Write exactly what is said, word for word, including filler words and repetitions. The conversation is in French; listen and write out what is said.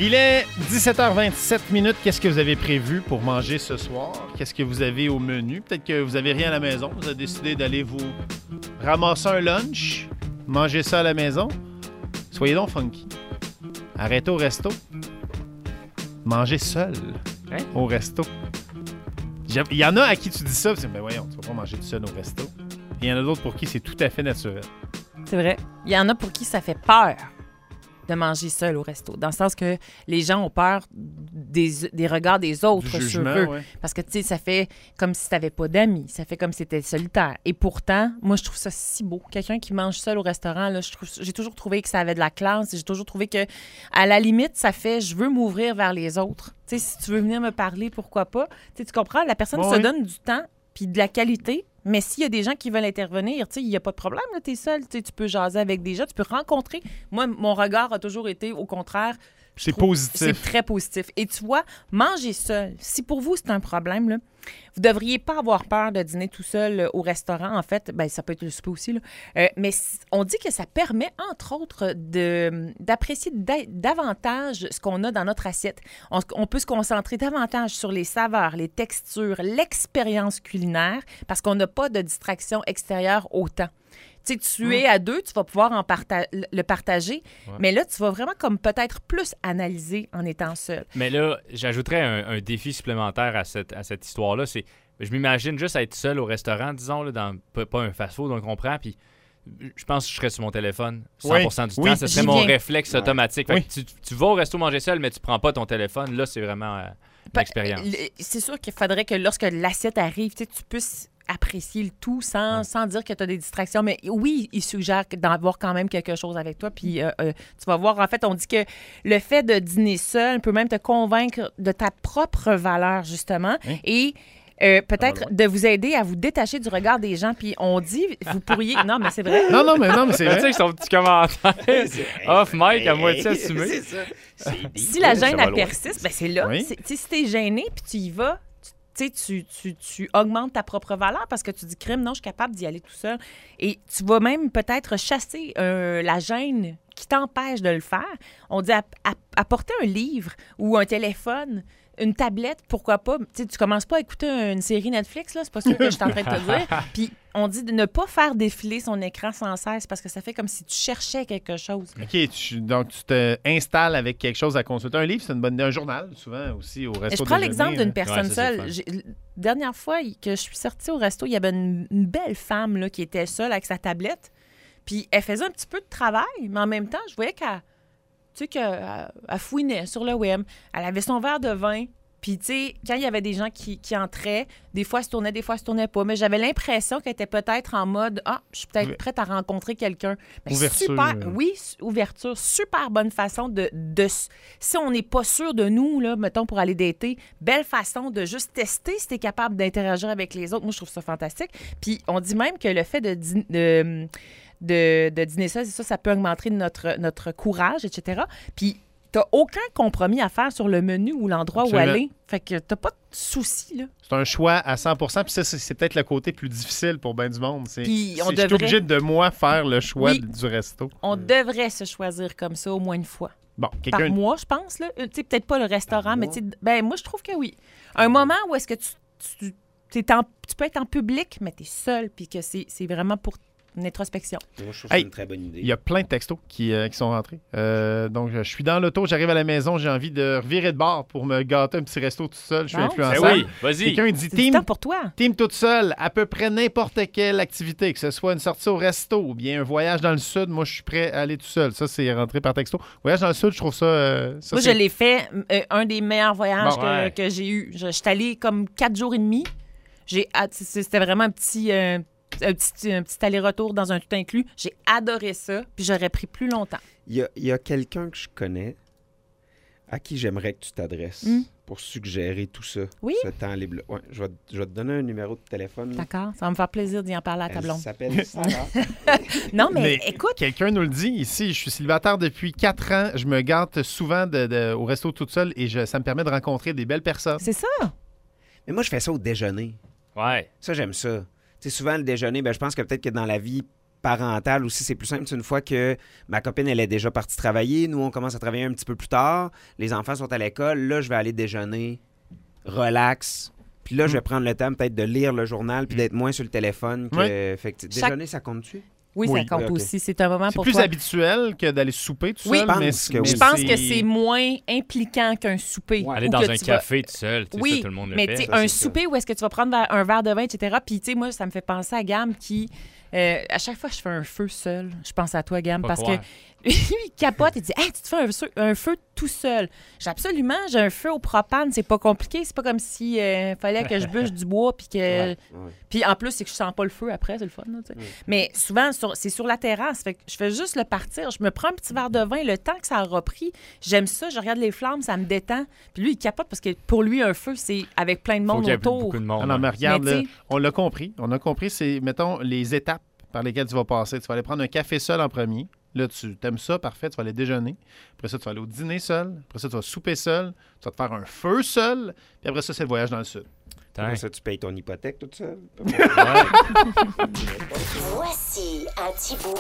Il est dix-sept heures vingt-sept minutes. Qu'est-ce que vous avez prévu pour manger ce soir? Qu'est-ce que vous avez au menu? Peut-être que vous n'avez rien à la maison. Vous avez décidé d'aller vous ramasser un lunch, manger ça à la maison. Soyez donc funky. Arrêtez au resto. Mangez seul hein? Au resto. Il y en a à qui tu dis ça, c'est, ben voyons, tu vas pas manger tout seul au resto. Il y en a d'autres pour qui c'est tout à fait naturel. C'est vrai. Il y en a pour qui ça fait peur de manger seul au resto. Dans le sens que les gens ont peur des, des regards des autres du sur jugement, eux. Ouais. Parce que, tu sais, ça fait comme si tu n'avais pas d'amis. Ça fait comme si tu étais solitaire. Et pourtant, moi, je trouve ça si beau. Quelqu'un qui mange seul au restaurant, là, je trouve, j'ai toujours trouvé que ça avait de la classe. J'ai toujours trouvé que, à la limite, ça fait « je veux m'ouvrir vers les autres ». Tu sais, si tu veux venir me parler, pourquoi pas? Tu sais, tu comprends? La personne bon, se oui. donne du temps puis de la qualité. Mais s'il y a des gens qui veulent intervenir, tu sais, il n'y a pas de problème, tu es seul, tu peux jaser avec des gens, tu peux rencontrer. Moi, mon regard a toujours été, au contraire, c'est trouve, positif. C'est très positif. Et tu vois, manger seul, si pour vous c'est un problème, là, vous ne devriez pas avoir peur de dîner tout seul euh, au restaurant. En fait, ben, ça peut être le souper aussi, là. Euh, mais on dit que ça permet, entre autres, de, d'apprécier da- davantage ce qu'on a dans notre assiette. On, on peut se concentrer davantage sur les saveurs, les textures, l'expérience culinaire, parce qu'on n'a pas de distraction extérieure autant. Tu sais, tu mmh. es à deux, tu vas pouvoir en parta- le partager, ouais. mais là, tu vas vraiment comme peut-être plus analyser en étant seul. Mais là, j'ajouterais un, un défi supplémentaire à cette, à cette histoire-là. C'est, je m'imagine juste être seul au restaurant, disons, là, dans pas, pas un fast-food, on comprend, puis je pense que je serais sur mon téléphone cent pour cent oui. du oui. temps. Ce serait J'y mon viens. réflexe ouais. automatique. Fait oui. que tu, tu vas au resto manger seul, mais tu prends pas ton téléphone. Là, c'est vraiment euh, une expérience. C'est sûr qu'il faudrait que lorsque l'assiette arrive, tu puisses apprécier le tout sans, ouais. sans dire que tu as des distractions. Mais oui, il suggère d'avoir quand même quelque chose avec toi. Puis euh, euh, tu vas voir, en fait, on dit que le fait de dîner seul peut même te convaincre de ta propre valeur, justement. Hein? Et euh, peut-être de vous aider à vous détacher du regard des gens. Puis on dit, vous pourriez... Non, mais c'est vrai. Non, non, mais non, mais c'est vrai. Tu sais, son petit commentaire off mic à moitié assumé. C'est ça. C'est si la gêne, elle persiste, ben c'est là. Oui. C'est, si t'es gêné, puis tu y vas... Tu sais, tu, tu, tu augmentes ta propre valeur parce que tu dis, crime, non, je suis capable d'y aller tout seul. Et tu vas même peut-être chasser euh, la gêne qui t'empêche de le faire. On dit app- app- apporter un livre ou un téléphone, une tablette, pourquoi pas. Tu sais, tu commences pas à écouter une série Netflix, là, c'est pas ça que je suis en train de te dire. Puis on dit de ne pas faire défiler son écran sans cesse parce que ça fait comme si tu cherchais quelque chose. OK, tu, donc tu te installes avec quelque chose à consulter. Un livre, c'est une bonne idée. Un journal, souvent, aussi, au resto. Je prends déjeuner, l'exemple là. d'une personne ouais, ça, seule. J'ai, dernière fois que je suis sortie au resto, il y avait une, une belle femme là, qui était seule avec sa tablette. Puis elle faisait un petit peu de travail, mais en même temps, je voyais qu'elle, tu sais, qu'elle elle fouinait sur le web. Elle avait son verre de vin. Puis, tu sais, quand il y avait des gens qui, qui entraient, des fois, elle se tournait, des fois, elle se tournait pas. Mais j'avais l'impression qu'elle était peut-être en mode « Ah, je suis peut-être prête à rencontrer quelqu'un. » Ouverture. Super, oui, ouverture. Super bonne façon de... de si on n'est pas sûr de nous, là, mettons, pour aller dater, belle façon de juste tester si tu es capable d'interagir avec les autres. Moi, je trouve ça fantastique. Puis, on dit même que le fait de... de De, de dîner ça, c'est ça, ça peut augmenter notre, notre courage, et cetera. Puis, t'as aucun compromis à faire sur le menu ou l'endroit Absolument. Où aller. Fait que t'as pas de soucis, là. C'est un choix à cent pour cent. Puis ça, c'est, c'est peut-être le côté plus difficile pour bien du monde. C'est, Puis on c'est, devrait... Je suis obligé de, moi, faire le choix oui, du resto. On mmh. devrait se choisir comme ça au moins une fois. Bon, quelqu'un... Par mois, je pense, là. Tu sais, peut-être pas le restaurant, mais tu sais, ben moi, je trouve que oui. Un moment où est-ce que tu... tu, t'es en, tu peux être en public, mais t'es seul, puis que c'est, c'est vraiment pour... une introspection. Moi, je trouve que hey, c'est une très bonne idée. Il y a plein de textos qui, euh, qui sont rentrés. Euh, donc, je suis dans l'auto, j'arrive à la maison, j'ai envie de revirer de bord pour me gâter un petit resto tout seul. Je suis bon. influençable. Ben oui, vas-y. Quelqu'un dit c'est team, du temps pour toi. Team toute seule, à peu près n'importe quelle activité, que ce soit une sortie au resto ou bien un voyage dans le sud, moi, je suis prêt à aller tout seul. Ça, c'est rentré par texto. Voyage dans le sud, je trouve ça... Euh, ça moi, c'est... je l'ai fait, euh, un des meilleurs voyages bon, que, ouais. que j'ai eu. Je, je suis allée comme quatre jours et demi. J'ai, c'était vraiment un petit... Euh, Un petit, un petit aller-retour dans un tout inclus. J'ai adoré ça, puis j'aurais pris plus longtemps. Il y a, il y a quelqu'un que je connais à qui j'aimerais que tu t'adresses mm. pour suggérer tout ça, oui? ce temps libre. Ouais, je, vais, je vais te donner un numéro de téléphone. D'accord, ça va me faire plaisir d'y en parler à ta blonde. Elle s'appelle Sarah. Non, mais, mais écoute... Quelqu'un nous le dit ici, je suis célibataire depuis quatre ans, je me gâte souvent de, de, au resto toute seule et je, ça me permet de rencontrer des belles personnes. C'est ça. Mais moi, je fais ça au déjeuner. Ouais. Ça, j'aime ça. Tu sais, souvent, le déjeuner, ben, je pense que peut-être que dans la vie parental aussi, c'est plus simple. C'est une fois que ma copine, elle est déjà partie travailler, nous, on commence à travailler un petit peu plus tard, les enfants sont à l'école, là, je vais aller déjeuner, relax. Puis là, mm. je vais prendre le temps peut-être de lire le journal puis mm. d'être moins sur le téléphone. Que... Oui. Fait que, Chaque... déjeuner, ça compte-tu? Oui, oui, ça compte oui, okay. aussi. C'est un moment c'est pour plus toi. habituel que d'aller souper tout oui, seul. Je pense mais, que, mais je pense que c'est moins impliquant qu'un souper. Ouais. Aller dans un café vas... tout seul, oui, ça, tout le monde le mais fait. Mais ça, un souper ça. Où est-ce que tu vas prendre un verre de vin, et cetera. Puis, tu sais, moi, ça me fait penser à Gam qui... Euh, à chaque fois que je fais un feu seul, je pense à toi, Gam, Pas parce croire. que lui, il capote et dit « Hey, tu te fais un feu, un feu tout seul. » J'ai absolument, j'ai un feu au propane, c'est pas compliqué. C'est pas comme si euh, fallait que je bûche du bois puis que... Ouais, ouais. Puis en plus, c'est que je sens pas le feu après, c'est le fun. Là, ouais. Mais souvent, sur, c'est sur la terrasse. Fait que je fais juste le partir. Je me prends un petit verre de vin. Le temps que ça a repris, j'aime ça. Je regarde les flammes, ça me détend. Puis lui, il capote parce que pour lui, un feu, c'est avec plein de monde Faut autour. Beaucoup de monde, ah non, mais regarde, mais là, on l'a compris. On a compris, c'est, mettons, les étapes par lesquelles tu vas passer. Tu vas aller prendre un café seul en premier. Là, tu t'aimes ça, parfait, tu vas aller déjeuner. Après ça, tu vas aller au dîner seul. Après ça, tu vas souper seul. Tu vas te faire un feu seul. Puis après ça, c'est le voyage dans le sud. Après ça, tu payes ton hypothèque tout seul. Voici un petit bout